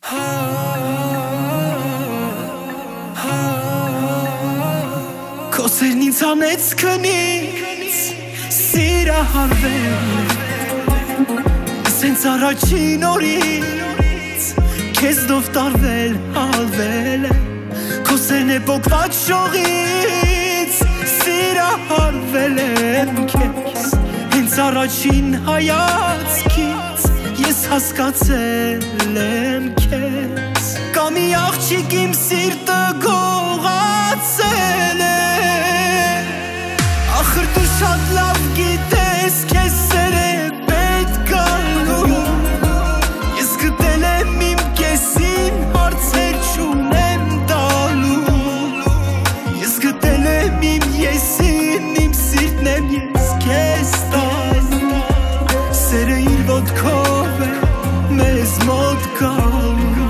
Քո սերն ինձ հանեց քնից, սիրահարվել Սենց առաջին օրից, քեզնով տարվել, հալվել Քո սերն է պոկված շողից, սիրահարվել եմ քեզ Հենց առաջին հայացքից, ես հասկացել եմ քեզ Կա մի աղջիկ իմ սիրտը գողացել է Ախր դու շատ լավ գիտես քեզ սեր է պետք գալու Ես գտել եմ իմ կեսին հարցեր չունեմ տալու Ես գտել եմ իմ եսին իմ սիրտն եմ ես քեզ տալու Սերը իր ոտքով է մեզ մոտ գալու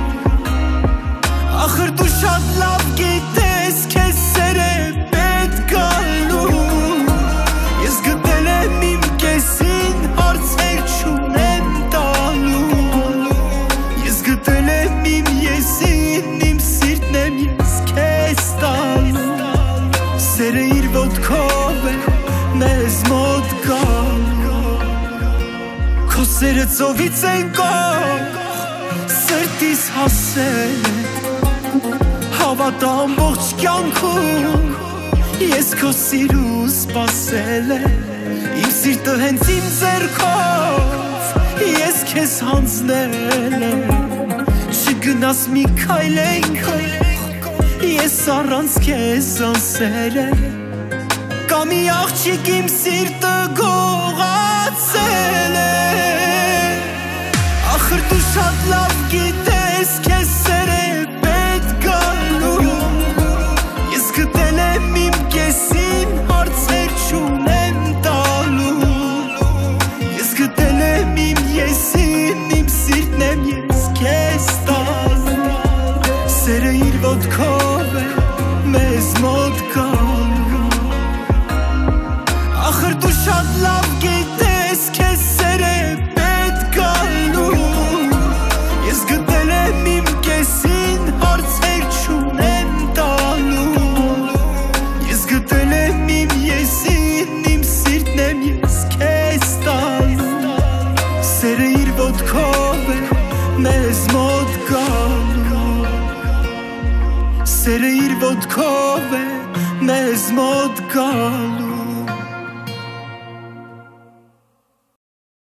Ախր դու շատ լավ գիտես քեզ սեր է պետք գալու Ես գտել եմ իմ կեսին հարցեր չունեմ տալու Ես գտել եմ իմ եսին իմ սիրտն եմ ես քեզ տալու Սերը իր ոտքով է մեզ մոտ գալու Քո սերը ծովից են կող սրտիս հասել է Հավատա ամբողջ կյանքում Ես քո սիրուն սպասել եմ Իմ սիրտը հենց իմ ձեռքով Ես քեզ հանձնել եմ Չգնաս մի քայլ այնքան Ես առանց քեզ անսել եմ Կա մի աղջիկ իմ սիրտը գողացել է Ախր դու շատ լավ գիտես քեզ սեր է պետք գալու Ես գտել եմ իմ կեսին հարցեր չունեմ տալու Ես գտել եմ իմ եսին իմ սիրտն եմ ես քեզ տալու Սերը իր ոտքով է մեզ մոտ գալու Ախր դու շատ լավ գիտես քեզ սեր է պետք գալու Ես գտել եմ իմ կեսին հարցեր չունեմ տալու Ես գտել եմ իմ եսին իմ սիրտն եմ ես քեզ տալու Սերը իր ոտքով է մեզ մոտ գալու Սերը իր ոտքով է մեզ մոտ գալու